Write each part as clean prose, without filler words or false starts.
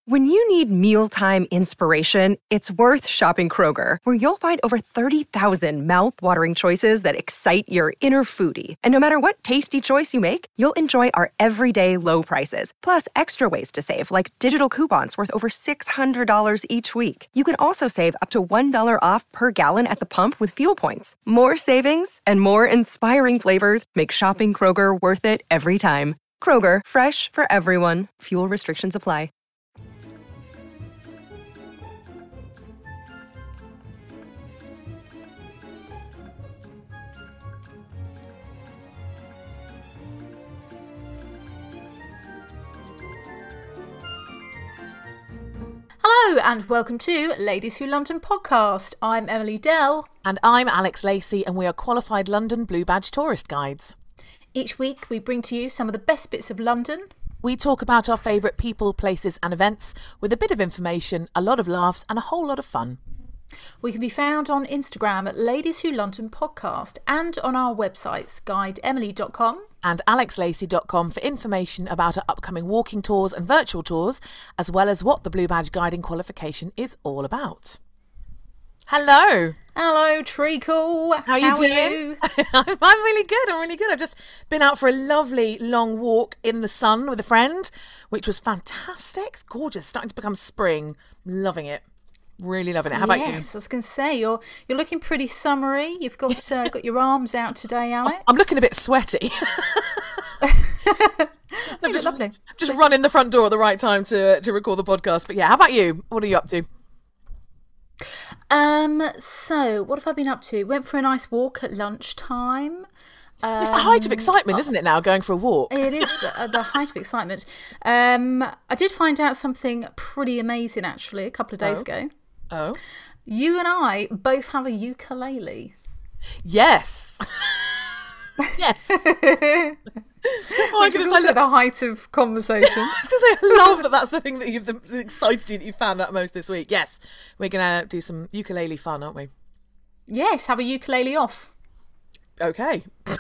When you need mealtime inspiration, it's worth shopping Kroger, where you'll find over 30,000 mouth-watering choices that excite your inner foodie. And no matter what tasty choice you make, you'll enjoy our everyday low prices, plus extra ways to save, like digital coupons worth over $600 each week. You can also save up to $1 off per gallon at the pump with fuel points. More savings and more inspiring flavors make shopping Kroger worth it every time. Kroger, fresh for everyone. Fuel restrictions apply. Hello and welcome to Ladies Who London podcast. I'm Emily Dell. And I'm Alex Lacey, and we are qualified London Blue Badge tourist guides. Each week we bring to you some of the best bits of London. We talk about our favourite people, places and events with a bit of information, a lot of laughs and a whole lot of fun. We can be found on Instagram at Ladies Who London podcast and on our websites guideemily.com and alexlacey.com for information about our upcoming walking tours and virtual tours, as well as what the Blue Badge guiding qualification is all about. Hello. Hello, Treacle. How are you doing? I'm really good. I've just been out for a lovely long walk in the sun with a friend, which was fantastic. It's gorgeous. Starting to become spring. Loving it. Really loving it. How about you? Yes, I was going to say you're looking pretty summery. You've got got your arms out today, Alex. I'm looking a bit sweaty. Lovely. Just run in the front door at the right time to record the podcast. But yeah, how about you? What are you up to? So what have I been up to? Went for a nice walk at lunchtime. It's the height of excitement, isn't it, now, going for a walk? It is the height of excitement. I did find out something pretty amazing, actually, a couple of days ago. Oh? You and I both have a ukulele. Yes. Yes. Which is also the height of conversation. I was going to say, I love that that's the thing that excited you, that you found out most this week. Yes, we're going to do some ukulele fun, aren't we? Yes, have a ukulele off. Okay.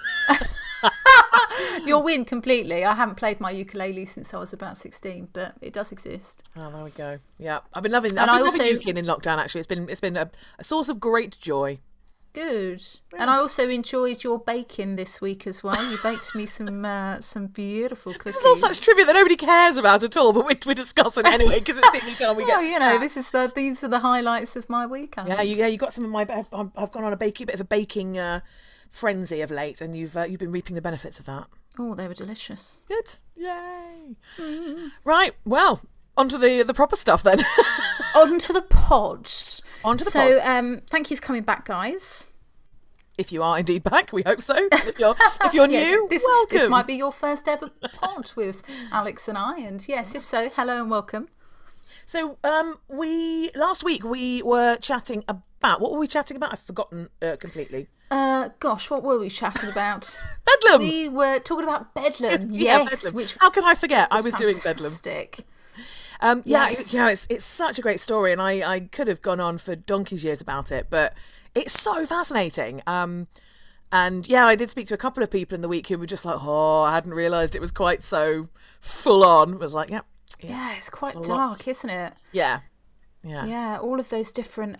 You'll win completely. I haven't played my ukulele since I was about 16, but it does exist. Oh, there we go. Yeah, I've been loving ukulele in lockdown. Actually, it's been a source of great joy. Good. Yeah. And I also enjoyed your baking this week as well. You baked me some beautiful cookies. This is all such trivia that nobody cares about at all, but we're discussing anyway because it's the only time we get. Well, you know, these are the highlights of my week. You got some of my. I've gone on a bit of a baking frenzy of late, and you've been reaping the benefits of that. Oh, they were delicious. Good. Yay. Right. Well, on to the proper stuff then. On to the pod. Pod. So, thank you for coming back, guys. If you are indeed back, we hope so. If you're new, welcome. This might be your first ever pod with Alex and I, and yes, if so, hello and welcome. So, last week we were chatting about, what were we chatting about? I've forgotten completely. Gosh, what were we chatting about? Bedlam. We were talking about Bedlam. Yeah, yes. Bedlam. Which how can I forget? I was fantastic. Doing Bedlam. Yes. It's such a great story, and I could have gone on for donkey's years about it, but it's so fascinating. And yeah, I did speak to a couple of people in the week who were just like, oh, I hadn't realised it was quite so full on. I was like, yeah, it's quite dark, isn't it? Yeah. All of those different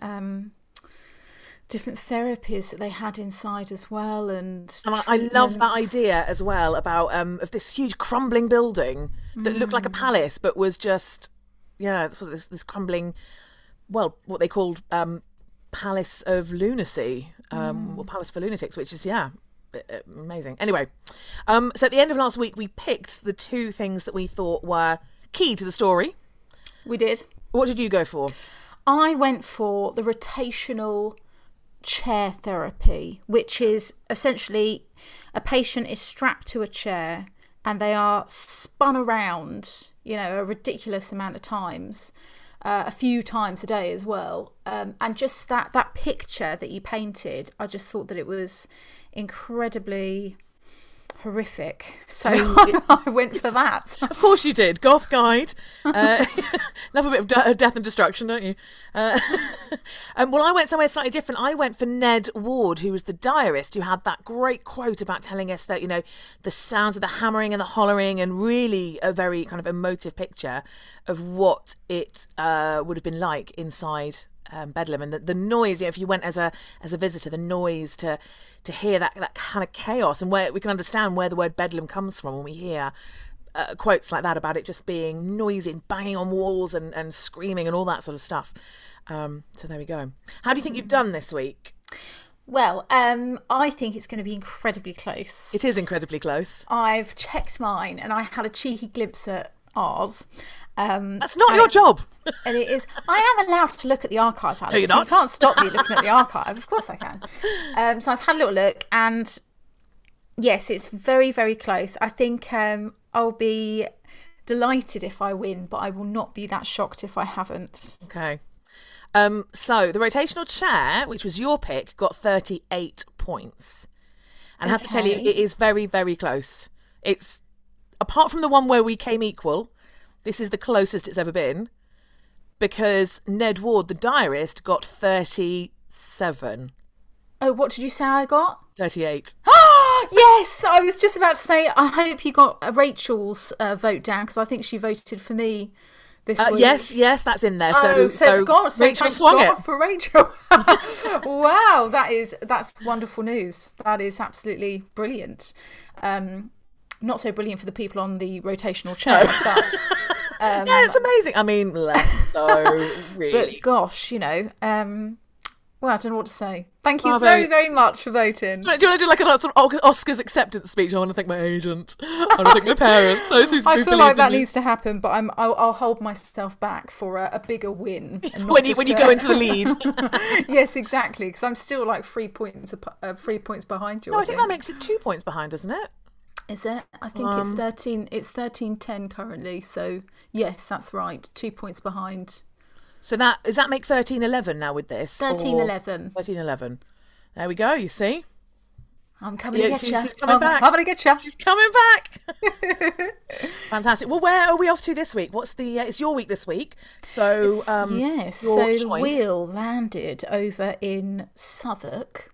therapies that they had inside as well, and I love that idea as well about of this huge crumbling building that looked like a palace but was just sort of this crumbling, well, what they called Palace of Lunacy, or Palace for Lunatics, which is amazing. Anyway, so at the end of last week we picked the two things that we thought were key to the story. We did. What did you go for? I went for the rotational chair therapy, which is essentially a patient is strapped to a chair and they are spun around, a ridiculous amount of times, a few times a day as well. And just that picture that you painted, I just thought that it was incredibly horrific. So I went for that. Of course you did. Goth Guide. Love a bit of death and destruction, don't you? Well, I went somewhere slightly different. I went for Ned Ward, who was the diarist, who had that great quote about telling us that, the sounds of the hammering and the hollering, and really a very kind of emotive picture of what it would have been like inside Bedlam, and the noise. If you went as a visitor, the noise to hear that kind of chaos, and where we can understand where the word Bedlam comes from when we hear quotes like that about it just being noisy and banging on walls and screaming and all that sort of stuff. So there we go. How do you think you've done this week? Well, I think it's going to be incredibly close. It is incredibly close. I've checked mine, and I had a cheeky glimpse at ours. That's not your job. And it is. I am allowed to look at the archive, Alex. No, you're not. You can't stop me looking at the archive. Of course I can. So I've had a little look, and yes, it's very, very close. I think I'll be delighted if I win, but I will not be that shocked if I haven't. Okay. So the rotational chair, which was your pick, got 38 points. And I have to tell you, it is very, very close. It's, apart from the one where we came equal, this is the closest it's ever been, because Ned Ward, the diarist, got 37. Oh, what did you say I got? 38. Yes, I was just about to say, I hope you got Rachel's vote down, because I think she voted for me this week. Yes, that's in there. So Rachel swung it for Rachel. Wow, that's wonderful news. That is absolutely brilliant. Not so brilliant for the people on the rotational chair, but yeah, it's amazing. I mean, less so, really. But gosh, well, I don't know what to say. Thank you very, very much for voting. Do you want to do like an sort of Oscars acceptance speech? I want to thank my agent. I want to thank my parents. I feel like that needs to happen, but I'll hold myself back for a bigger win. When you go into the lead. Yes, exactly. Because I'm still like 3 points behind you. No, I think that makes it 2 points behind, doesn't it? Is it? I think it's 13. It's 13-10 currently. So yes, that's right. 2 points behind. So does that make 13-11 now with this? 13-11. 13-11. There we go. You see, I'm coming to get you. She's coming back. I'm coming to get you. She's coming back. Fantastic. Well, where are we off to this week? What's the? It's your week this week. So yes. So the wheel landed over in Southwark.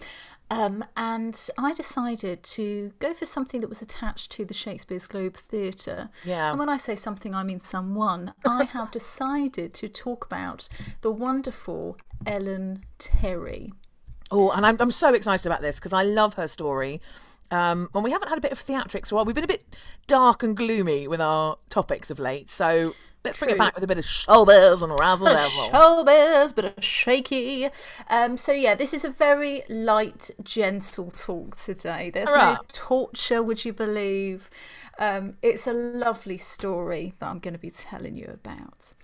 And I decided to go for something that was attached to the Shakespeare's Globe Theatre. Yeah. And when I say something, I mean someone. I have decided to talk about the wonderful Ellen Terry. Oh, and I'm so excited about this because I love her story. And we haven't had a bit of theatrics for a while. We've been a bit dark and gloomy with our topics of late. So let's bring it back with a bit of showbiz and razzle-dazzle. Showbiz, bit of shaky. So yeah, this is a very light, gentle talk today. There's no torture, would you believe? It's a lovely story that I'm going to be telling you about.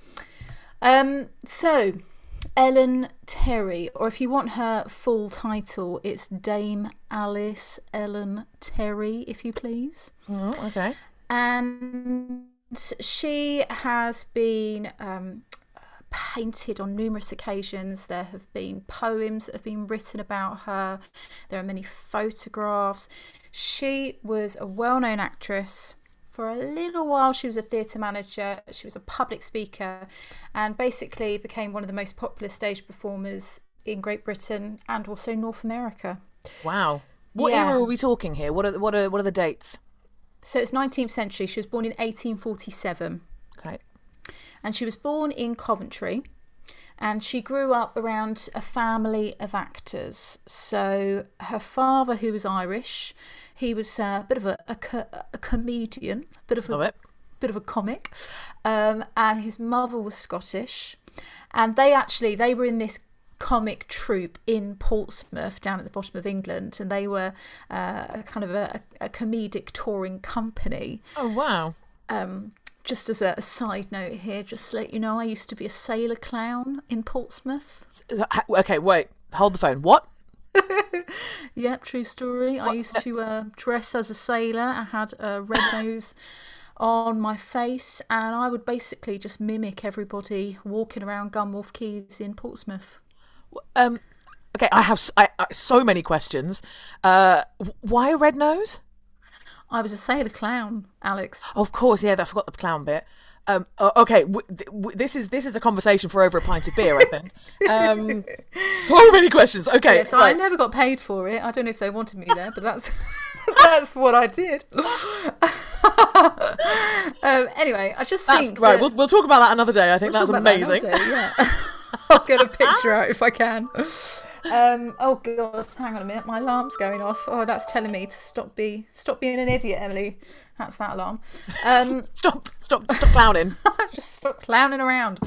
So Ellen Terry, or if you want her full title, it's Dame Alice Ellen Terry, if you please. Okay. And she has been painted on numerous occasions. There have been poems that have been written about her. There are many photographs. She was a well-known actress. For a little while, she was a theatre manager. She was a public speaker and basically became one of the most popular stage performers in Great Britain and also North America. Wow. What era are we talking here? What are the dates? So it's 19th century. She was born in 1847. Okay. And she was born in Coventry. And she grew up around a family of actors. So her father, who was Irish, he was a bit of a comedian, bit of a comic. And his mother was Scottish. And they were in this comic troupe in Portsmouth down at the bottom of England, and they were kind of a comedic touring company. Oh wow. Just as a side note here, just to let you know, I used to be a sailor clown in Portsmouth. Okay, wait, hold the phone. What? Yep, true story. I used to dress as a sailor. I had a red nose on my face, and I would basically just mimic everybody walking around Gunwharf Quays in Portsmouth. Okay, I have so many questions. Why a red nose? I was a sailor clown, Alex. Of course, yeah, I forgot the clown bit. Okay, this is a conversation for over a pint of beer, I think. So many questions. Okay, Yes, I never got paid for it. I don't know if they wanted me there, but that's that's what I did. Anyway, I just think right. We'll talk about that another day. I think that's amazing. Yeah. I'll get a picture out if I can. Oh God, hang on a minute, my alarm's going off. Oh, that's telling me to stop being an idiot, Emily. That's that alarm. Stop clowning. Just stop clowning around.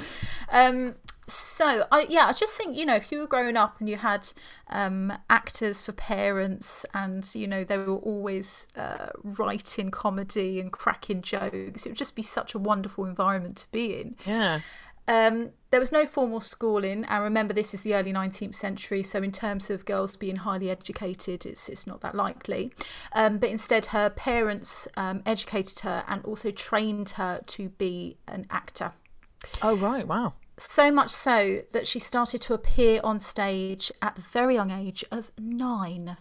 So I just think, if you were growing up and you had actors for parents, and they were always writing comedy and cracking jokes, it would just be such a wonderful environment to be in. Yeah. There was no formal schooling, and remember, this is the early 19th century, so in terms of girls being highly educated, it's not that likely. But instead, her parents educated her and also trained her to be an actor. Oh, right, wow. So much so that she started to appear on stage at the very young age of 9.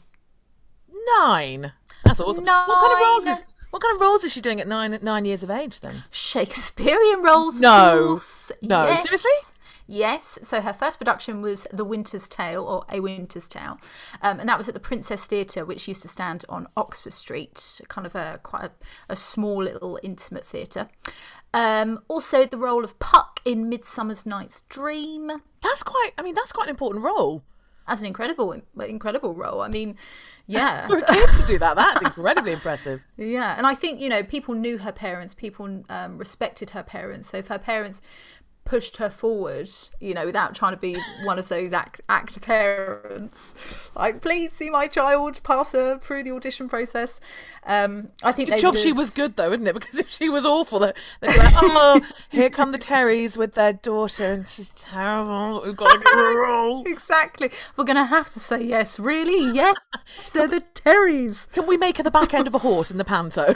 9? That's awesome. 9. What kind of roles is she doing at 9 years of age then? Shakespearean roles. No. Yes. Seriously? Yes. So her first production was The Winter's Tale, or A Winter's Tale, and that was at the Princess Theatre, which used to stand on Oxford Street, kind of quite a small little intimate theatre. Also the role of Puck in Midsummer Night's Dream. That's quite an important role. That's an incredible role. I mean, yeah. For a kid to do that, that's incredibly impressive. Yeah, and I think, people knew her parents, people respected her parents. So if her parents pushed her forward, without trying to be one of those actor parents, like, please see my child, pass her through the audition process. I think Good job she was good though, isn't it? Because if she was awful, they'd be like, oh, here come the Terrys with their daughter and she's terrible, we've got to give her a role. Exactly. We're going to have to say yes. Really? Yes, they're the Terrys. Can we make her the back end of a horse in the panto?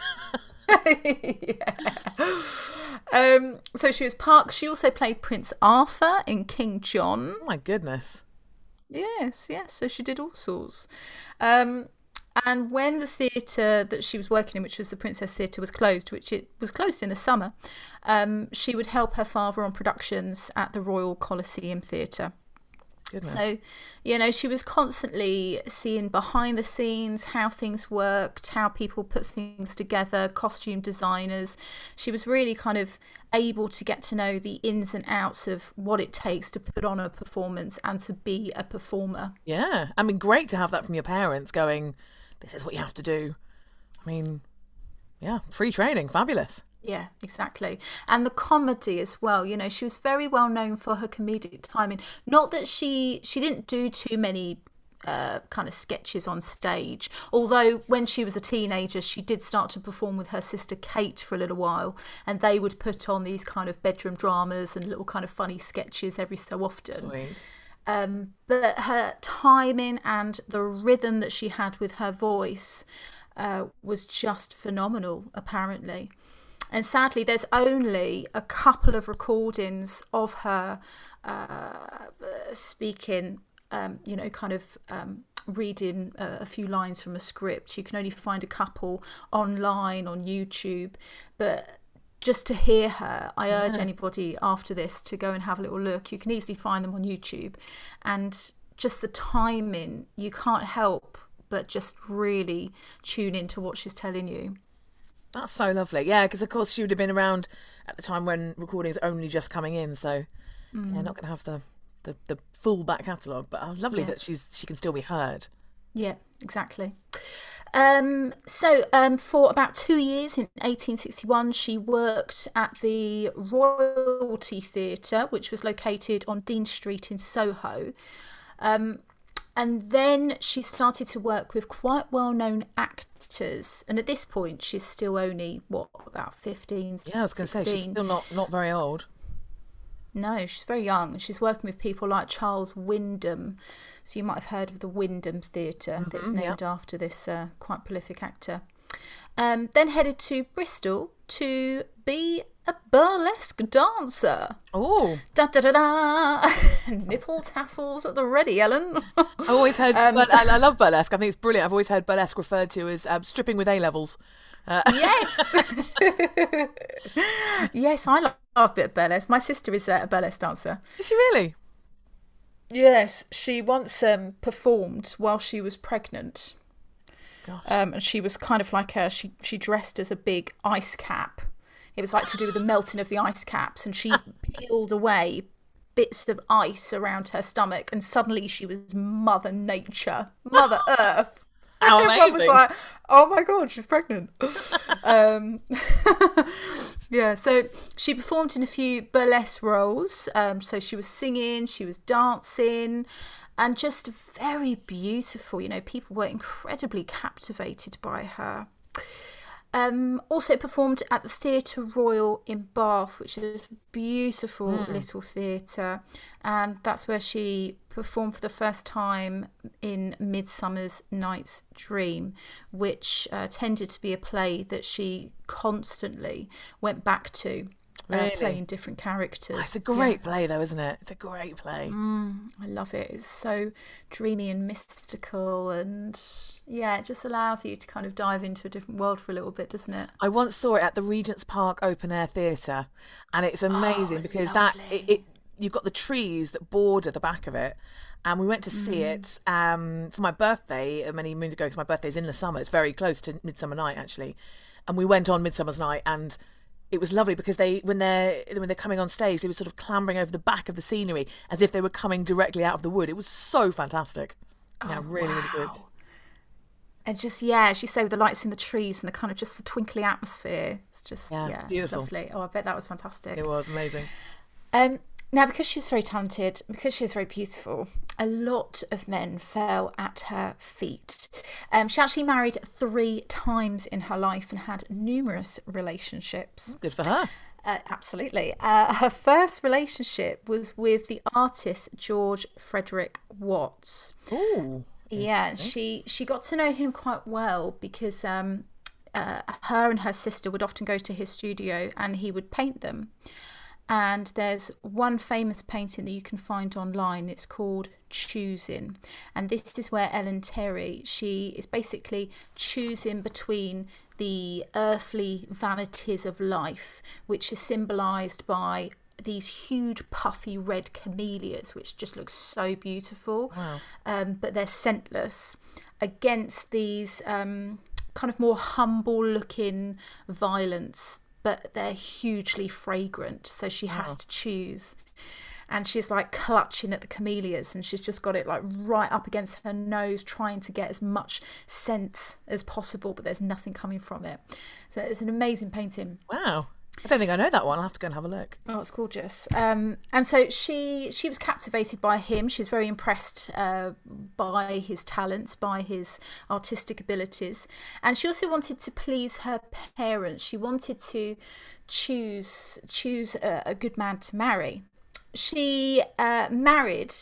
So she was Puck. She also played Prince Arthur in King John. Oh my goodness. Yes. So she did all sorts. And when the theatre that she was working in, which was the Princess Theatre, was closed, which it was closed in the summer, she would help her father on productions at the Royal Coliseum Theatre. Goodness. So, she was constantly seeing behind the scenes, how things worked, how people put things together, costume designers. She was really kind of able to get to know the ins and outs of what it takes to put on a performance and to be a performer. Yeah. I mean, great to have that from your parents going, this is what you have to do. I mean, yeah, free training, fabulous. Yeah, exactly. And the comedy as well. She was very well known for her comedic timing. Not that she didn't do too many kind of sketches on stage. Although when she was a teenager, she did start to perform with her sister Kate for a little while. And they would put on these kind of bedroom dramas and little kind of funny sketches every so often. Sweet. But her timing and the rhythm that she had with her voice was just phenomenal, apparently. And sadly, there's only a couple of recordings of her speaking, reading a few lines from a script. You can only find a couple online on YouTube. But just to hear her, I urge anybody after this to go and have a little look. You can easily find them on YouTube. And just the timing, you can't help but just really tune into what she's telling you. That's so lovely. Yeah, because of course she would have been around at the time when recordings are only just coming in, so yeah, not going to have the full back catalogue, but it's lovely that she can still be heard. Yeah, exactly. So for about 2 years in 1861, she worked at the Royalty Theatre, which was located on Dean Street in Soho. And then she started to work with quite well-known actors. And at this point, she's still only, about 15, Yeah, I was going to say, she's still not very old. No, she's very young. She's working with people like Charles Wyndham. So you might have heard of the Wyndham Theatre that's named after this quite prolific actor. Then headed to Bristol to be a burlesque dancer. Oh, Da da da da. Nipple tassels at the ready, Ellen. I've always heard. I love burlesque. I think it's brilliant. I've always heard burlesque referred to as stripping with A levels. Yes. Yes, I love a bit of burlesque. My sister is a burlesque dancer. Is she really? Yes, she once performed while she was pregnant. Gosh. And she was kind of like she dressed as a big ice cap. It was like to do with the melting of the ice caps, and she peeled away bits of ice around her stomach, and suddenly she was Mother Nature, Mother Earth. How Everyone was amazing. like, oh my God, she's pregnant. Yeah, so she performed in a few burlesque roles. So she was singing, she was dancing, and just very beautiful. You know, people were incredibly captivated by her. Also performed at the Theatre Royal in Bath, which is a beautiful little theatre, and that's where she performed for the first time in Midsummer's Night's Dream, which tended to be a play that she constantly went back to, playing different characters. It's a great play, though, isn't it? It's a great play. I love it. It's so dreamy and mystical, and yeah, it just allows you to kind of dive into a different world for a little bit, doesn't it? I once saw it at the Regent's Park Open Air Theatre, and it's amazing because you've got the trees that border the back of it, and we went to see it for my birthday many moons ago, because my birthday's in the summer. It's very close to Midsummer Night, actually, and we went on Midsummer's Night, and it was lovely because when they're coming on stage, they were sort of clambering over the back of the scenery as if they were coming directly out of the wood. It was so fantastic. Yeah, really good. And just, yeah, as you say, with the lights in the trees and the kind of just the twinkly atmosphere, it's just, beautiful. Lovely. Oh, I bet that was fantastic. It was amazing. Now, because she was very talented, because she was very beautiful, a lot of men fell at her feet. She actually married 3 times in her life and had numerous relationships. Good for her. Absolutely. Her first relationship was with the artist George Frederick Watts. Ooh. Yeah, and she got to know him quite well because her and her sister would often go to his studio and he would paint them. And there's one famous painting that you can find online. It's called Choosing. And this is where Ellen Terry, she is basically choosing between the earthly vanities of life, which is symbolised by these huge puffy red camellias, which just look so beautiful. Wow. But they're scentless, against these kind of more humble looking violets, but they're hugely fragrant, so she has to choose. And she's like clutching at the camellias, and she's just got it like right up against her nose, trying to get as much scent as possible, but there's nothing coming from it. So it's an amazing painting. Wow. I don't think I know that one. I'll have to go and have a look. Oh, it's gorgeous. And so she was captivated by him. She was very impressed by his talents, by his artistic abilities. And she also wanted to please her parents. She wanted to choose a good man to marry. She married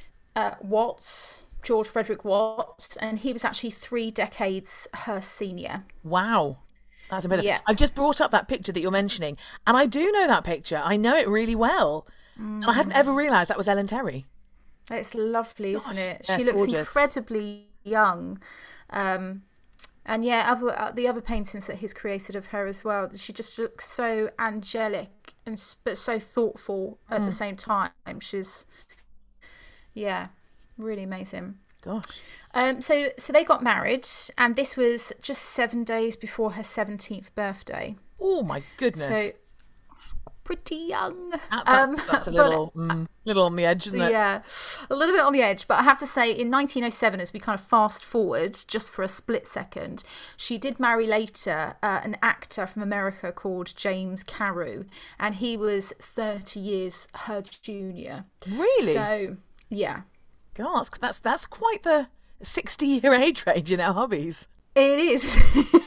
George Frederick Watts, and he was actually 3 decades her senior. Wow. That's amazing. Yeah. I've just brought up that picture that you're mentioning, and I do know that picture. I know it really well. And I hadn't ever realised that was Ellen Terry. It's lovely, isn't it? That's She looks gorgeous. incredibly young. And yeah, the other paintings that he's created of her as well, she just looks so angelic but so thoughtful at the same time. She's, yeah, really amazing. Gosh. So they got married, and this was just 7 days before her 17th birthday. Oh my goodness. So pretty young. That's a little on the edge, isn't it? Yeah, a little bit on the edge. But I have to say, in 1907, as we kind of fast forward just for a split second, she did marry later an actor from America called James Carew, and he was 30 years her junior. Really? So, yeah. God, that's quite the 60-year age range in our hobbies. It is.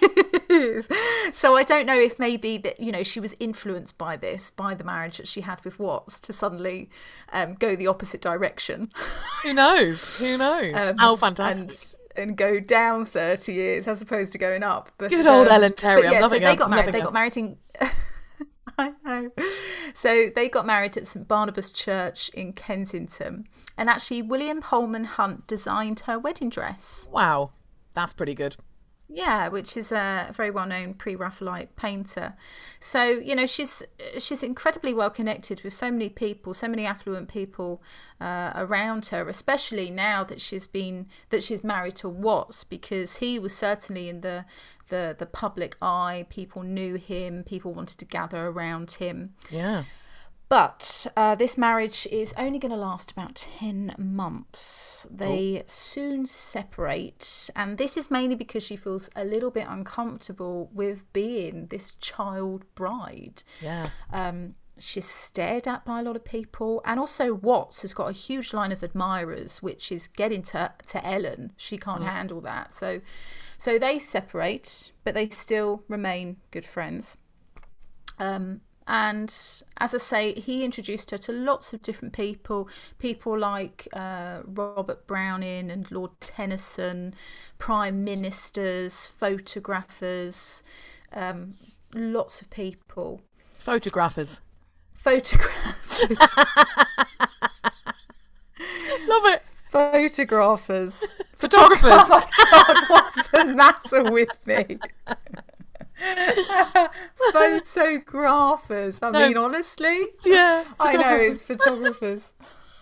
So I don't know if maybe that, you know, she was influenced by the marriage that she had with Watts to suddenly go the opposite direction. Who knows? How fantastic. And go down 30 years as opposed to going up. But, Good old Ellen Terry. But yeah, I'm loving so her. they got married. They got married in I know. So they got married at St Barnabas Church in Kensington. And actually, William Holman Hunt designed her wedding dress. Wow, that's pretty good. Yeah, which is a very well-known pre-Raphaelite painter. So, you know, she's incredibly well connected with so many people, so many affluent people around her, especially now that she's married to Watts, because he was certainly in the public eye. People knew him, people wanted to gather around him. Yeah. But this marriage is only going to last about 10 months. They soon separate, and this is mainly because she feels a little bit uncomfortable with being this child bride. Yeah. She's stared at by a lot of people, and also Watts has got a huge line of admirers, which is getting to Ellen. She can't handle that. So they separate, but they still remain good friends. And as I say, he introduced her to lots of different people like Robert Browning and Lord Tennyson, prime ministers, photographers, lots of people. Photographers. Photographers. Love it. Photographers. Photographers. Oh my God, what's the matter with me? Photographers. I mean, honestly. Yeah. I know, it's photographers.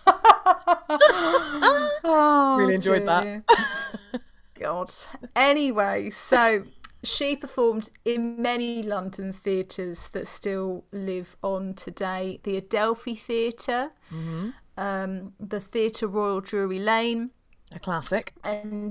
Really enjoyed that. God. Anyway, so she performed in many London theatres that still live on today. The Adelphi Theatre, the Theatre Royal Drury Lane. A classic. And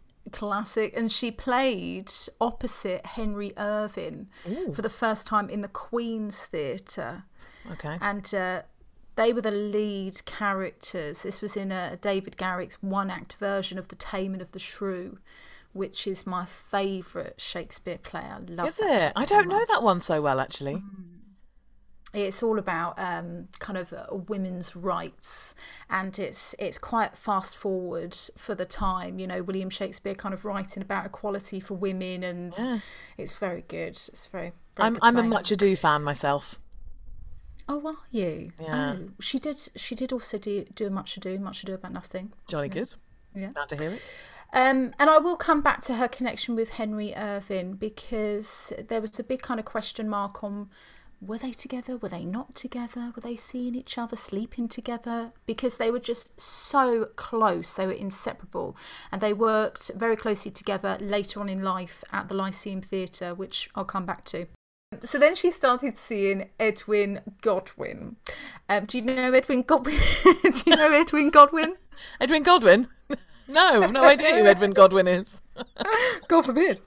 she played opposite Henry Irving for the first time in the Queen's Theatre. Okay. And they were the lead characters. This was in David Garrick's one-act version of The Taming of the Shrew, which is my favourite Shakespeare play. I love it. Is it? I don't know that one so well, actually. It's all about kind of women's rights, and it's quite fast forward for the time. You know, William Shakespeare kind of writing about equality for women, and it's very good. It's very I'm good a play. Much Ado fan myself. Oh, are you? Yeah. Oh, she did also do a Much Ado About Nothing. Jolly good. Yeah. Glad to hear it. And I will come back to her connection with Henry Irving, because there was a big kind of question mark on, were they together? Were they not together? Were they seeing each other, sleeping together? Because they were just so close. They were inseparable. And they worked very closely together later on in life at the Lyceum Theatre, which I'll come back to. So then she started seeing Edwin Godwin. Do you know Edwin Godwin? Do you know Edwin Godwin? Edwin Godwin? No, I've no idea who Edwin Godwin is. God forbid.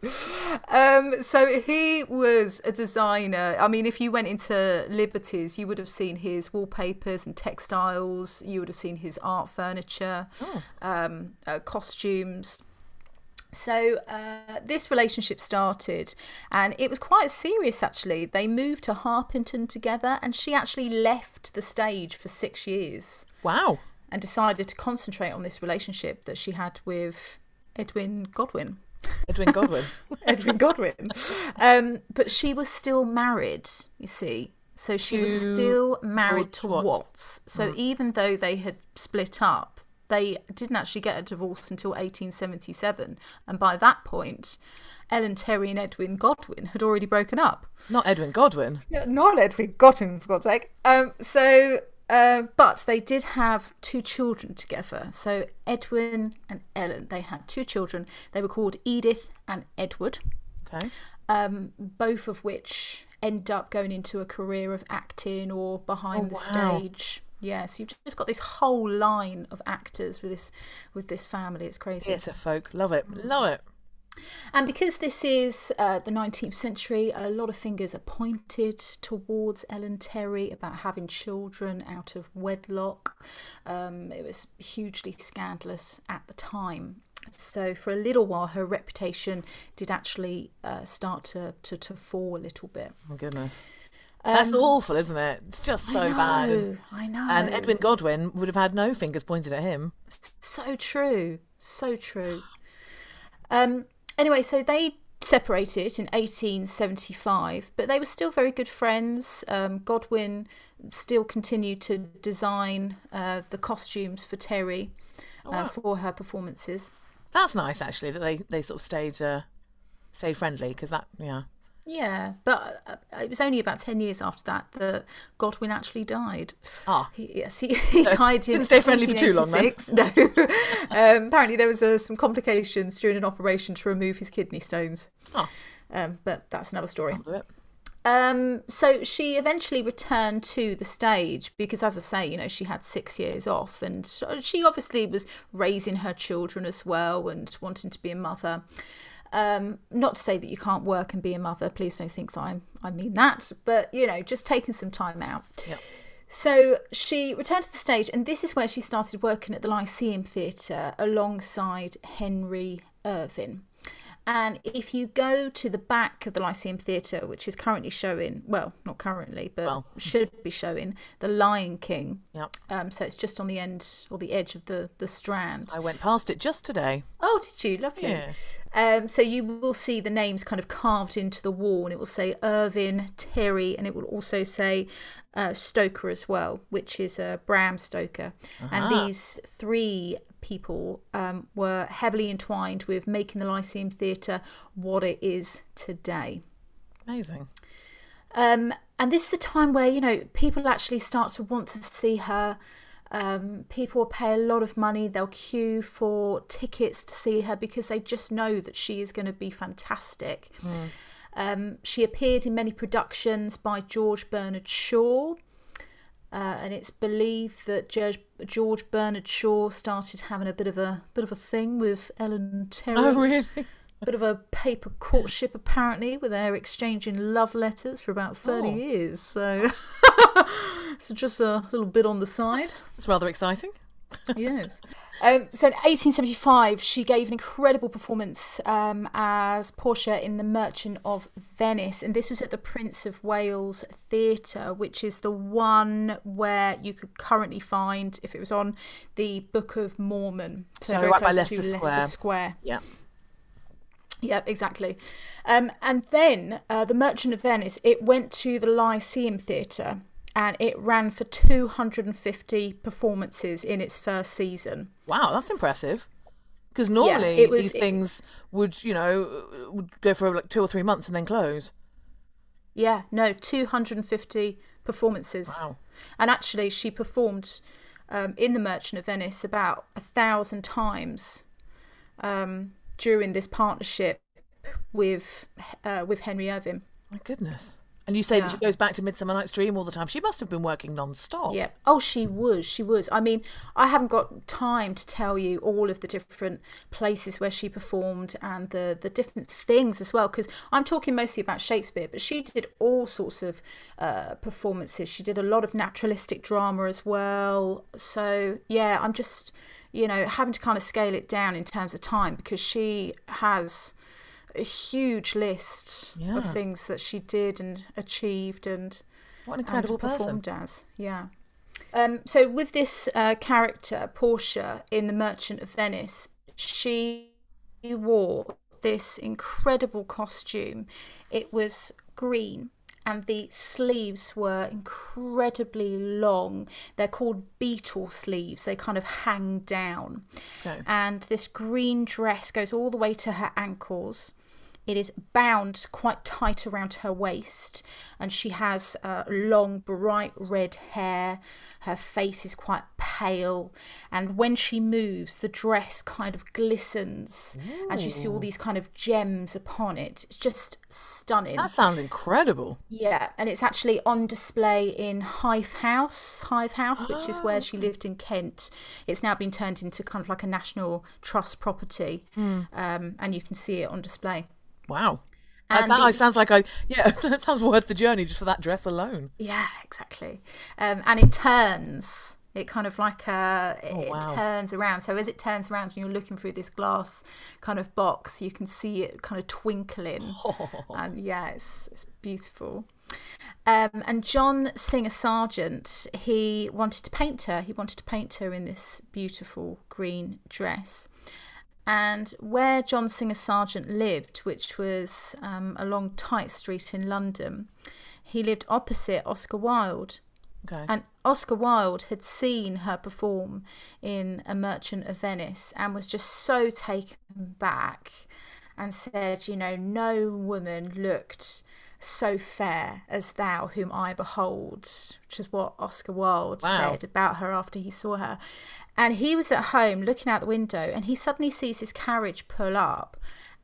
So he was a designer. I mean, if you went into Liberty's, you would have seen his wallpapers and textiles. You would have seen his art furniture, costumes. So this relationship started, and it was quite serious, actually. They moved to Harpington together, and she actually left the stage for 6 years. Wow. And decided to concentrate on this relationship that she had with Edwin Godwin. Edwin Godwin. Edwin Godwin. But she was still married, you see. So she was still married to Watts. So even though they had split up, they didn't actually get a divorce until 1877. And by that point, Ellen Terry and Edwin Godwin had already broken up. Not Edwin Godwin. Yeah, not Edwin Godwin, for God's sake. But they did have 2 children together. So Edwin and Ellen, they had 2 children. They were called Edith and Edward. Okay. Both of which end up going into a career of acting or behind the stage. Yeah, so you've just got this whole line of actors with this family. It's crazy. Theatre folk. Love it. Love it. And because this is the 19th century, a lot of fingers are pointed towards Ellen Terry about having children out of wedlock. It was hugely scandalous at the time. So for a little while, her reputation did actually start to fall a little bit. Oh, my goodness. That's awful, isn't it? It's just so bad. I know. And Edwin Godwin would have had no fingers pointed at him. So true. So true. Anyway, so they separated in 1875, but they were still very good friends. Godwin still continued to design the costumes for Terry for her performances. That's nice, actually, that they sort of stayed friendly, because that, yeah. Yeah, but it was only about 10 years after that Godwin actually died. He died in... Didn't stay friendly for too long, then. No. Apparently there was some complications during an operation to remove his kidney stones. But that's another story. So she eventually returned to the stage because, as I say, she had 6 years off, and she obviously was raising her children as well and wanting to be a mother. Not to say that you can't work and be a mother, please don't think that I mean that, but just taking some time out. Yep. So she returned to the stage, and this is where she started working at the Lyceum Theatre alongside Henry Irving. And if you go to the back of the Lyceum Theatre, which is currently showing, well, not currently, but should be showing, The Lion King. Yep. So it's just on the end or the edge of the Strand. I went past it just today. Oh, did you? Lovely. Yeah. So you will see the names kind of carved into the wall, and it will say Irving, Terry, and it will also say Stoker as well, which is Bram Stoker. And these three people were heavily entwined with making the Lyceum Theatre what it is today. Amazing. And this is the time where, people actually start to want to see her. People will pay a lot of money. They'll queue for tickets to see her because they just know that she is going to be fantastic. She appeared in many productions by George Bernard Shaw. And it's believed that George Bernard Shaw started having a bit of a thing with Ellen Terry. Oh, really? Bit of a paper courtship, apparently, where they're exchanging love letters for about 30 years. So, so just a little bit on the side. That's rather exciting. Yes. So in 1875, she gave an incredible performance as Portia in The Merchant of Venice, and this was at the Prince of Wales Theatre, which is the one where you could currently find, if it was on, the Book of Mormon. So right by Leicester Square. Yeah. Yep, exactly. And then The Merchant of Venice, it went to the Lyceum Theatre, and it ran for 250 performances in its first season. Wow, that's impressive. Because normally these things would go for like 2 or 3 months and then close. Yeah, no, 250 performances. Wow. And actually, she performed in The Merchant of Venice about 1,000 times during this partnership with Henry Irving. My goodness. And you say that she goes back to Midsummer Night's Dream all the time. She must have been working non-stop. Yeah. Oh, she was. I mean, I haven't got time to tell you all of the different places where she performed and the different things as well, because I'm talking mostly about Shakespeare, but she did all sorts of performances. She did a lot of naturalistic drama as well. So, yeah, I'm just, having to kind of scale it down in terms of time, because she has a huge list of things that she did and achieved and what an incredible performed person. as. Yeah. So with this character, Portia, in The Merchant of Venice, she wore this incredible costume. It was green, and the sleeves were incredibly long. They're called beetle sleeves. They kind of hang down. Okay. And this green dress goes all the way to her ankles. It is bound quite tight around her waist, and she has long, bright red hair. Her face is quite pale, and when she moves, the dress kind of glistens as you see all these kind of gems upon it. It's just stunning. That sounds incredible. Yeah, and it's actually on display in Hive House, which is where she lived in Kent. It's now been turned into kind of like a National Trust property, and you can see it on display. Wow. That sounds like that sounds worth the journey just for that dress alone. Yeah, exactly. And it turns. It kind of like turns around. So as it turns around and you're looking through this glass kind of box, you can see it kind of twinkling. And it's beautiful. And John Singer Sargent, he wanted to paint her. He wanted to paint her in this beautiful green dress. And where John Singer Sargent lived, which was along Tite Street in London, he lived opposite Oscar Wilde. Okay. And Oscar Wilde had seen her perform in A Merchant of Venice and was just so taken back and said, you know, no woman looked so fair as thou whom I behold, which is what Oscar Wilde said about her after he saw her. And he was at home looking out the window and he suddenly sees his carriage pull up,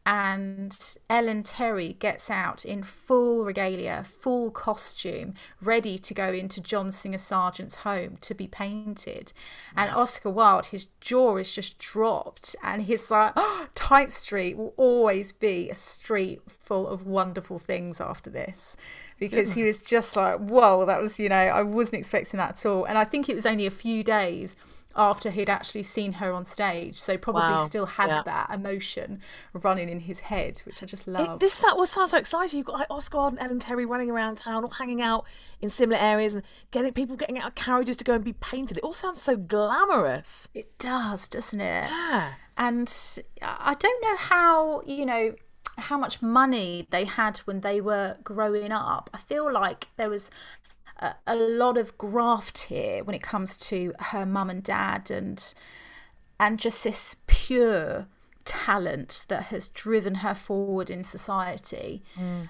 and Ellen Terry gets out in full regalia, full costume, ready to go into John Singer Sargent's home to be painted. And Oscar Wilde, his jaw is just dropped, and he's like, oh, Tite Street will always be a street full of wonderful things after this. Because he was just like, whoa, that was, you know, I wasn't expecting that at all. And I think it was only a few days after he'd actually seen her on stage, so probably still had that emotion running in his head, which I just love. That sounds so exciting. You've got like Oscar Wilde and Ellen Terry running around town, all hanging out in similar areas, and people getting out of carriages to go and be painted. It all sounds so glamorous. It does, doesn't it? Yeah. And I don't know how, you know, how much money they had when they were growing up. I feel like there was a lot of graft here when it comes to her mum and dad, and just this pure talent that has driven her forward in society.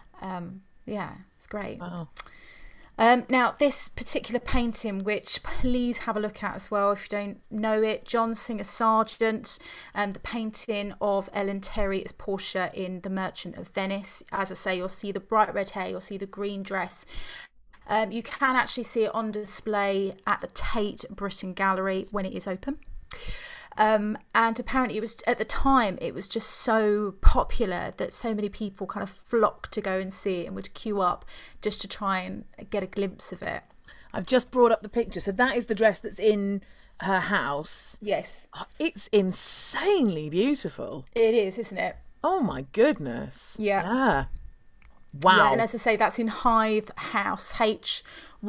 Yeah, it's great. Wow. Now, this particular painting, which please have a look at as well if you don't know it, John Singer Sargent, the painting of Ellen Terry as Portia in The Merchant of Venice. As I say, you'll see the bright red hair, you'll see the green dress. You can actually see it on display at the Tate Britain Gallery when it is open. And apparently it was, at the time, it was just so popular that so many people kind of flocked to go and see it and would queue up just to try and get a glimpse of it. I've just brought up the picture. So that is the dress that's in her house. Yes. Oh, it's insanely beautiful. It is, isn't it? Oh my goodness. Yeah. Wow. Yeah, and as I say, that's in Hythe House, Hythe,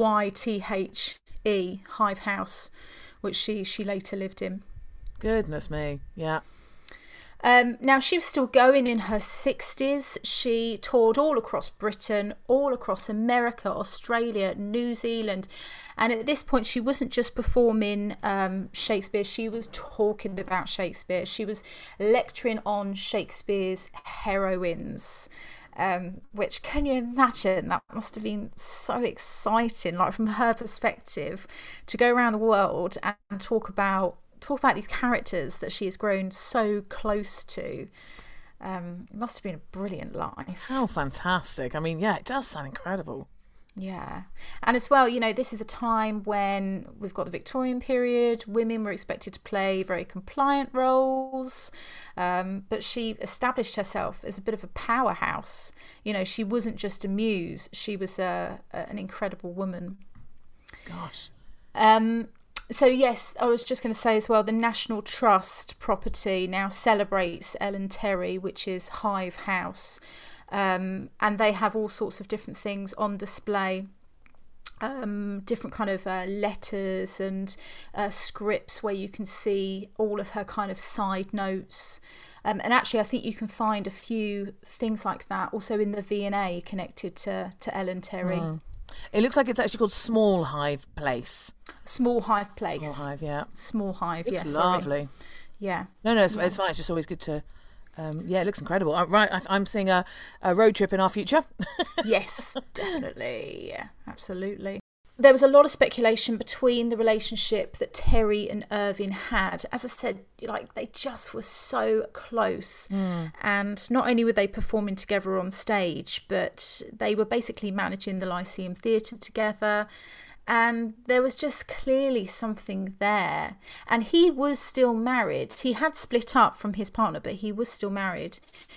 Hythe House, which she later lived in. Goodness me. Yeah. Now, she was still going in her 60s. She toured all across Britain, all across America, Australia, New Zealand. And at this point, she wasn't just performing Shakespeare. She was talking about Shakespeare. She was lecturing on Shakespeare's heroines. Which, can you imagine? That must have been so exciting, like from her perspective, to go around the world and talk about these characters that she has grown so close to. It must have been a brilliant life. How fantastic. I mean, yeah, it does sound incredible. Yeah. And as well, you know, this is a time when we've got the Victorian period. Women were expected to play very compliant roles. But she established herself as a bit of a powerhouse. You know, she wasn't just a muse. She was an incredible woman. Gosh. So yes, I was just going to say as well, the National Trust property now celebrates Ellen Terry, which is Hythe House. And they have all sorts of different things on display, different kind of letters and scripts where you can see all of her kind of side notes. And actually, I think you can find a few things like that also in the V&A connected to Ellen Terry. It looks like it's actually called Small Hythe Place. Small Hythe Place. Small Hythe, yeah. Small Hythe, yes. It's lovely. Yeah. No, it's fine. It's just always good to... it looks incredible. I'm seeing a road trip in our future. Yes, definitely. Yeah, absolutely. There was a lot of speculation between the relationship that Terry and Irving had. As I said, like, they just were so close. And not only were they performing together on stage, but they were basically managing the Lyceum Theatre together. And there was just clearly something there. And he was still married. He had split up from his partner, but he was still married.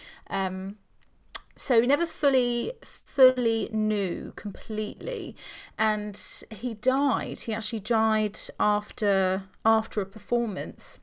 So we never fully knew completely. And he died. He actually died after a performance.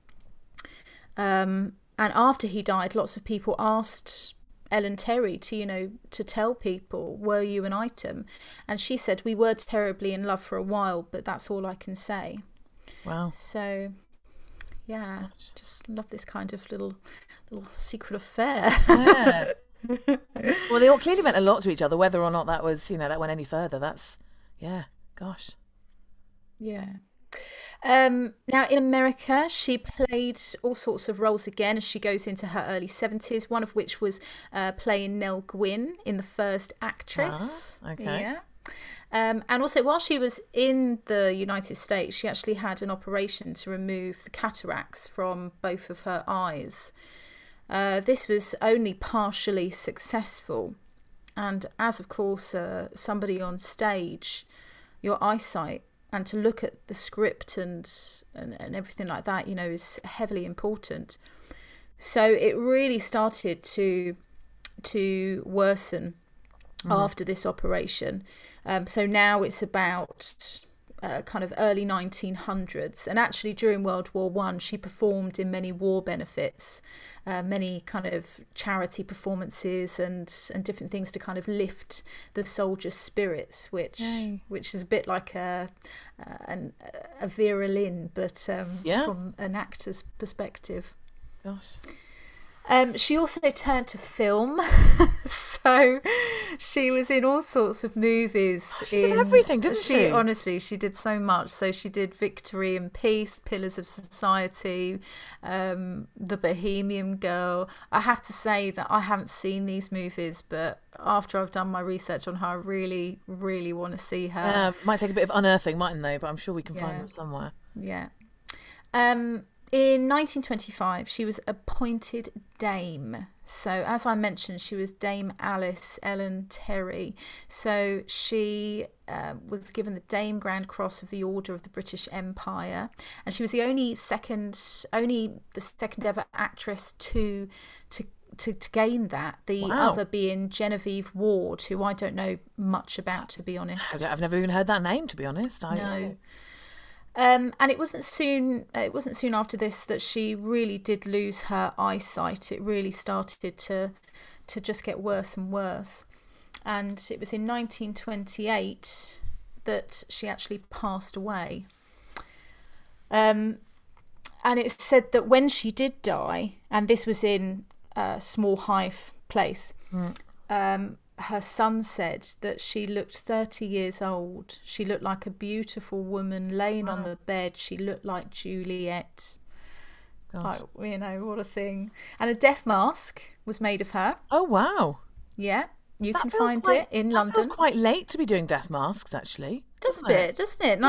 And after he died, lots of people asked Ellen Terry to tell people, were you an item? And she said, we were terribly in love for a while, but that's all I can say. Wow. So, Yeah, just love this kind of little secret affair. Yeah. Well, they all clearly meant a lot to each other, whether or not that was, that went any further. That's, gosh. Yeah. Now, in America, she played all sorts of roles again as she goes into her early 70s, one of which was playing Nell Gwyn in The First Actress. Okay. Yeah. And also, while she was in the United States, she actually had an operation to remove the cataracts from both of her eyes. This was only partially successful. And as, of course, somebody on stage, your eyesight and to look at the script and everything like that, is heavily important. So it really started to worsen after this operation. So now it's about kind of early 1900s. And actually during World War I, she performed in many war benefits, many kind of charity performances and different things to kind of lift the soldiers' spirits, which is a bit like a Vera Lynn, but from an actor's perspective. Gosh. She also turned to film, so she was in all sorts of movies. She did everything, didn't she? Honestly, she did so much. So she did Victory and Peace, Pillars of Society, The Bohemian Girl. I have to say that I haven't seen these movies, but after I've done my research on her, I really, really want to see her. Yeah, might take a bit of unearthing, mightn't they? But I'm sure we can find them somewhere. Yeah. In 1925, she was appointed Dame. So, as I mentioned, she was Dame Alice Ellen Terry. So, she was given the Dame Grand Cross of the Order of the British Empire, and she was the second ever actress to gain that. The other being Genevieve Ward, who I don't know much about, to be honest. I've never even heard that name, to be honest. No. And it wasn't soon after this that she really did lose her eyesight. It really started to just get worse and worse. And it was in 1928 that she actually passed away. And it's said that when she did die, and this was in Small Hive Place, her son said that she looked 30 years old. She looked like a beautiful woman laying on the bed. She looked like Juliet. Gosh. Like, what a thing. And a death mask was made of her. Oh, wow. Yeah, you can find it in London. That feels quite late to be doing death masks, actually. Doesn't it?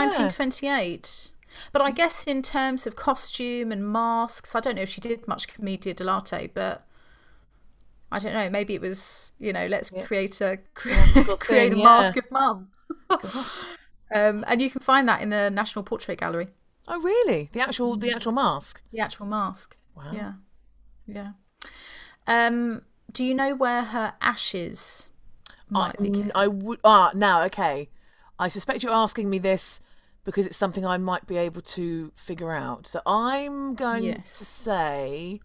1928. But I guess in terms of costume and masks, I don't know if she did much commedia dell'arte, but I don't know, maybe it was, let's create a mask of mum. And you can find that in the National Portrait Gallery. Oh, really? The actual mask? The actual mask. Wow. Yeah. Do you know where her ashes might be? I would. Now, okay. I suspect you're asking me this because it's something I might be able to figure out. So I'm going to say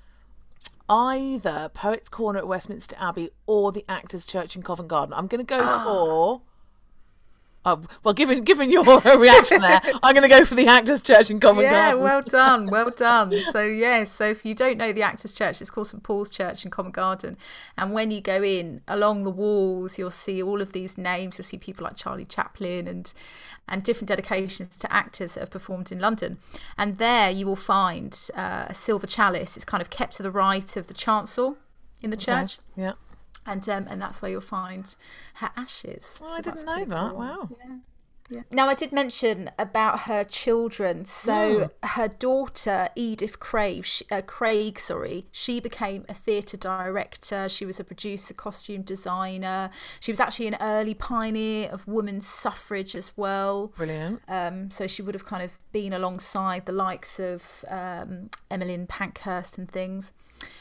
either Poets' Corner at Westminster Abbey or the Actors' Church in Covent Garden. I'm going to go for... Oh, well, given your reaction there, I'm going to go for the Actors' Church in Covent Garden. Yeah, well done. So if you don't know the Actors' Church, it's called St Paul's Church in Covent Garden. And when you go in, along the walls, you'll see all of these names. You'll see people like Charlie Chaplin and different dedications to actors that have performed in London. And there you will find a silver chalice. It's kind of kept to the right of the chancel in the church. Yeah. And that's where you'll find her ashes. Oh, I didn't know that. Cool. Wow. Yeah. Now, I did mention about her children. So her daughter, Edith Craig, she became a theatre director. She was a producer, costume designer. She was actually an early pioneer of women's suffrage as well. Brilliant. So she would have kind of been alongside the likes of Emmeline Pankhurst and things.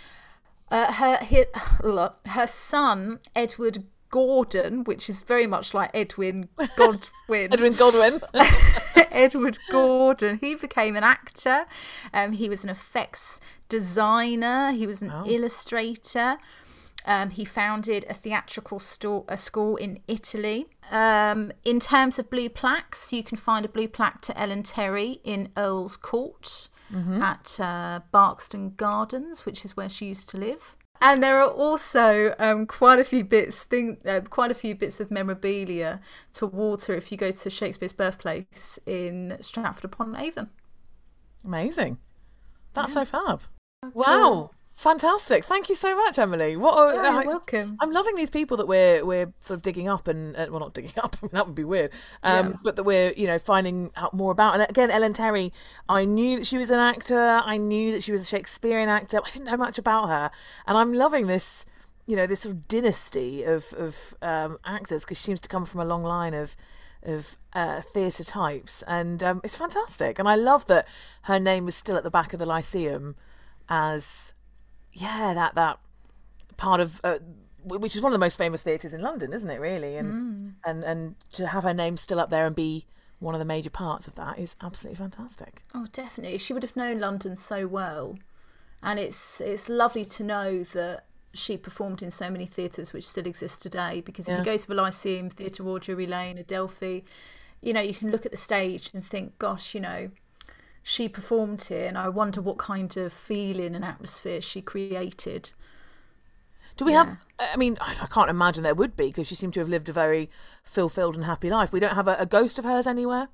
Her son, Edward Gordon, which is very much like Edwin Godwin. Edward Gordon. He became an actor. He was an effects designer. He was an illustrator. He founded a theatrical school in Italy. In terms of blue plaques, you can find a blue plaque to Ellen Terry in Earl's Court. at Barkston Gardens, which is where she used to live. And there are also quite a few bits of memorabilia towards her if you go to Shakespeare's birthplace in Stratford upon Avon. Amazing. That's so fab. Wow. Fantastic. Thank you so much, Emily. You're welcome. I'm loving these people that we're sort of digging up and well, not digging up, that would be weird. But that we're, finding out more about. And again, Ellen Terry, I knew that she was an actor. I knew that she was a Shakespearean actor. I didn't know much about her. And I'm loving this, this sort of dynasty of actors, because she seems to come from a long line of theatre types, and it's fantastic. And I love that her name is still at the back of the Lyceum as that part of which is one of the most famous theatres in London, isn't it, really? And to have her name still up there and be one of the major parts of that is absolutely fantastic. Oh, definitely. She would have known London so well, and it's lovely to know that she performed in so many theatres which still exist today, because if you go to the Lyceum, Theatre Royal Drury Lane, Adelphi, you can look at the stage and think, gosh, she performed here, and I wonder what kind of feeling and atmosphere she created. Do we have, I can't imagine there would be, because she seemed to have lived a very fulfilled and happy life. We don't have a ghost of hers anywhere?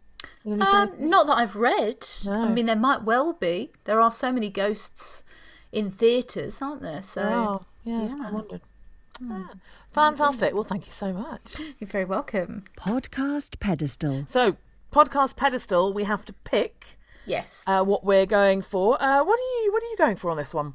Not that I've read. No. I mean, there might well be. There are so many ghosts in theatres, aren't there? So that's what I wondered. Fantastic. Well, thank you so much. You're very welcome. Podcast Pedestal. So, Podcast Pedestal, we have to pick yes what we're going for. What are you going for on this one?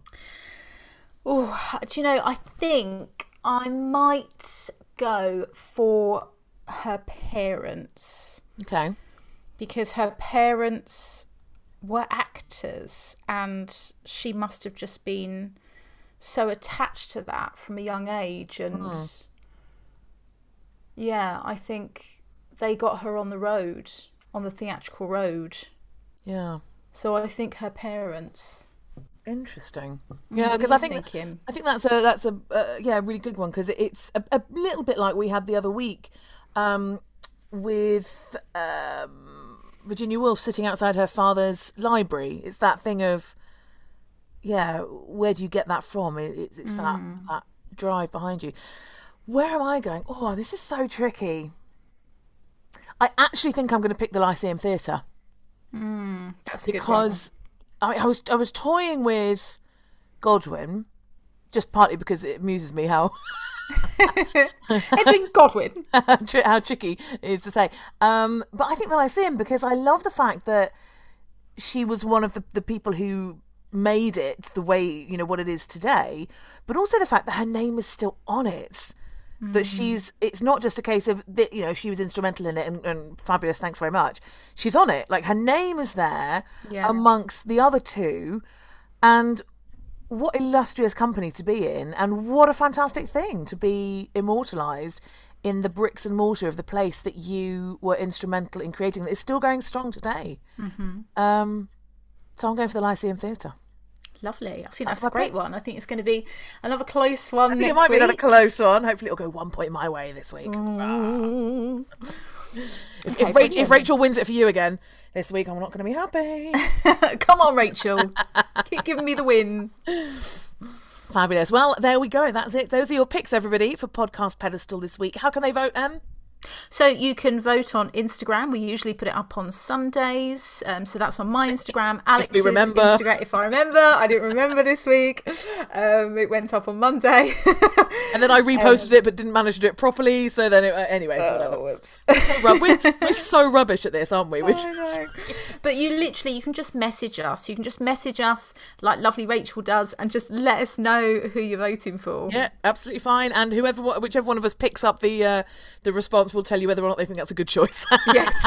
Oh, do you know, I think I might go for her parents. Okay. Because her parents were actors, and she must have just been so attached to that from a young age. And I think they got her on the road, on the theatrical road. Yeah. So I think her parents. Interesting. Yeah, because I think that's a really good one, because it's a little bit like we had the other week with Virginia Woolf sitting outside her father's library. It's that thing of, where do you get that from? It's that drive behind you. Where am I going? Oh, this is so tricky. I actually think I'm going to pick the Lyceum Theatre. That's a good one. Because I was toying with Godwin, just partly because it amuses me how Edwin Godwin how tricky it is to say. But I think the Lyceum, because I love the fact that she was one of the people who made it the way, what it is today, but also the fact that her name is still on it. That it's not just a case of that, she was instrumental in it and fabulous, thanks very much. She's on it. Like, her name is there amongst the other two, and what illustrious company to be in, and what a fantastic thing to be immortalised in the bricks and mortar of the place that you were instrumental in creating, that is still going strong today. So I'm going for the Lyceum Theatre. Lovely. I think that's a great one. I think it's going to be another close one. I think it might be another close one. Hopefully it'll go 1 point my way this week. If Rachel wins it for you again this week, I'm not going to be happy. Come on, Rachel. Keep giving me the win. Fabulous. Well, there we go. That's it. Those are your picks, everybody, for Podcast Pedestal this week. How can they vote, Em? So you can vote on Instagram. We usually put it up on Sundays. So that's on my Instagram. Alex's Instagram. If I remember. I didn't remember this week. It went up on Monday. And then I reposted it but didn't manage to do it properly. So then, anyway. Whoops. We're so rubbish at this, aren't we? I know. But you can just message us. You can just message us like lovely Rachel does, and just let us know who you're voting for. Yeah, absolutely fine. And whichever one of us picks up the response will tell you whether or not they think that's a good choice. Yes.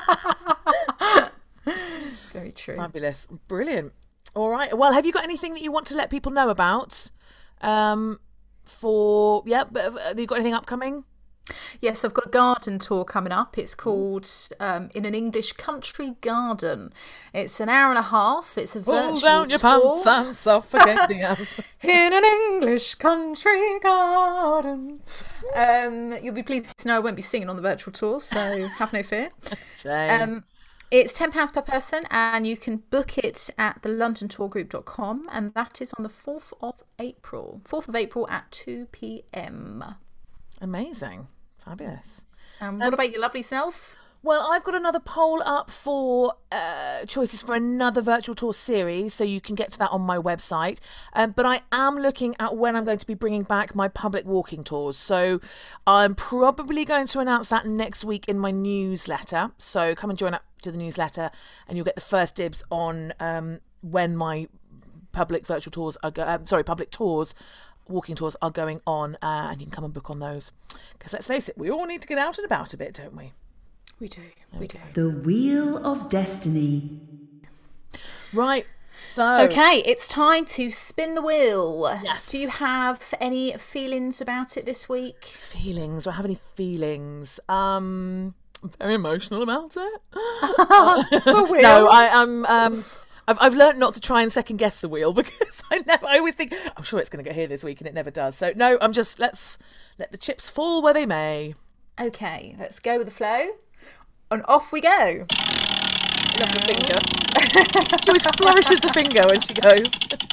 Very true. Fabulous. Brilliant. All right. Well, have you got anything that you want to let people know about? Have you got anything upcoming? Yes, I've got a garden tour coming up. It's called In an English Country Garden. It's an hour and a half. It's a virtual Pull down your pants and suffocate the others. In an English country garden. You'll be pleased to know I won't be singing on the virtual tour, so have no fear. Shame. It's £10 per person, and you can book it at thelondontourgroup.com, and that is on the 4th of April. 4th of April at 2 p.m. Amazing. Fabulous. What about your lovely self? Well, I've got another poll up for choices for another virtual tour series, so you can get to that on my website. But I am looking at when I'm going to be bringing back my public walking tours. So I'm probably going to announce that next week in my newsletter. So come and join up to the newsletter, and you'll get the first dibs on when my public virtual tours public tours, walking tours are going on, and you can come and book on those. Because let's face it, we all need to get out and about a bit, don't we? We do. We do. The Wheel of Destiny. Right. So. Okay, it's time to spin the wheel. Yes. Do you have any feelings about it this week? Feelings? Do I have any feelings? I'm very emotional about it. The wheel? No, I've learnt not to try and second guess the wheel, because I always think, I'm sure it's going to get here this week, and it never does. So no, let's let the chips fall where they may. Okay, let's go with the flow. And off we go. I love the finger. She always flourishes the finger when she goes.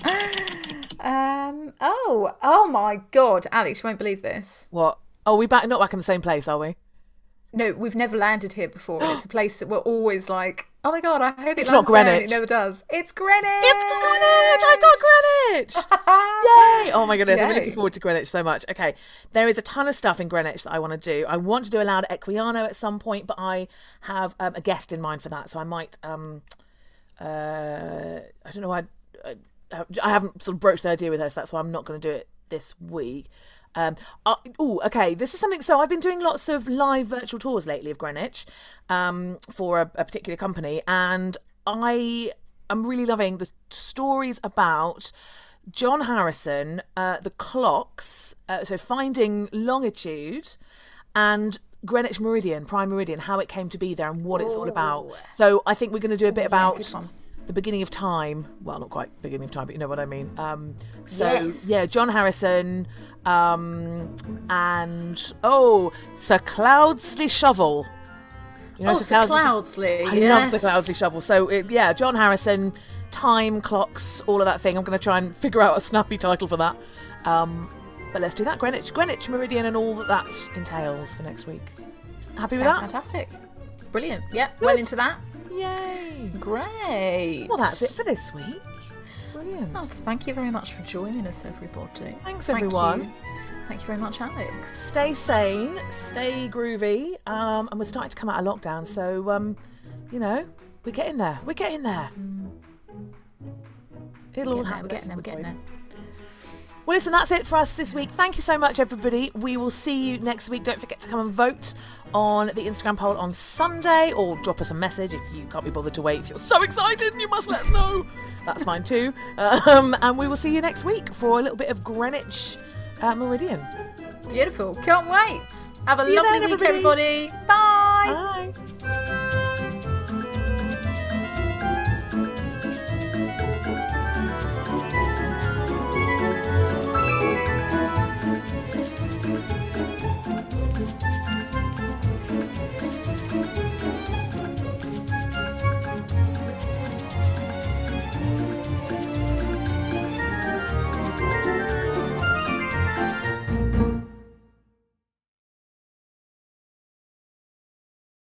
Oh my God, Alex, you won't believe this. What? Oh, not back in the same place, are we? No, we've never landed here before. And it's a place that we're always like, oh my God, I hope It's lands not Greenwich. there, and it never does. It's Greenwich. It's Greenwich! I got Greenwich! Yay! Oh my goodness, I'm Yay. looking forward to Greenwich so much. Okay, there is a ton of stuff in Greenwich that I want to do. I want to do a Loud Equiano at some point, but I have a guest in mind for that, so I might, I don't know, I haven't sort of broached the idea with her, so that's why I'm not going to do it this week. Okay, this is something. So I've been doing lots of live virtual tours lately of Greenwich for a particular company, and I am really loving the stories about John Harrison, the clocks, so finding longitude, and Greenwich Meridian, Prime Meridian, how it came to be there and what it's all about. So I think we're going to do a bit about the beginning of time. Well, not quite beginning of time, but you know what I mean. Yes. Yeah, John Harrison, and Sir Cloudsley Shovel. You know, Sir Cloudsley. I love Sir Cloudsley Shovel. So John Harrison, time, clocks, all of that thing. I'm going to try and figure out a snappy title for that. But let's do that. Greenwich Meridian and all that entails for next week. Happy with that? Fantastic. Brilliant. Yep, well into that. Yay. Great. Well, that's it for this week. Brilliant. Oh, thank you very much for joining us, everybody. Thanks, everyone. Thank you very much, Alex. Stay sane, stay groovy, and we're starting to come out of lockdown, so, we're getting there. We're getting there. It'll all happen. We're getting there. Well, listen, that's it for us this week. Thank you so much, everybody. We will see you next week. Don't forget to come and vote on the Instagram poll on Sunday, or drop us a message if you can't be bothered to wait. If you're so excited and you must let us know, that's fine too. And we will see you next week for a little bit of Greenwich Meridian. Beautiful. Can't wait. Have a See you lovely then, week, everybody. everybody. Bye. Bye.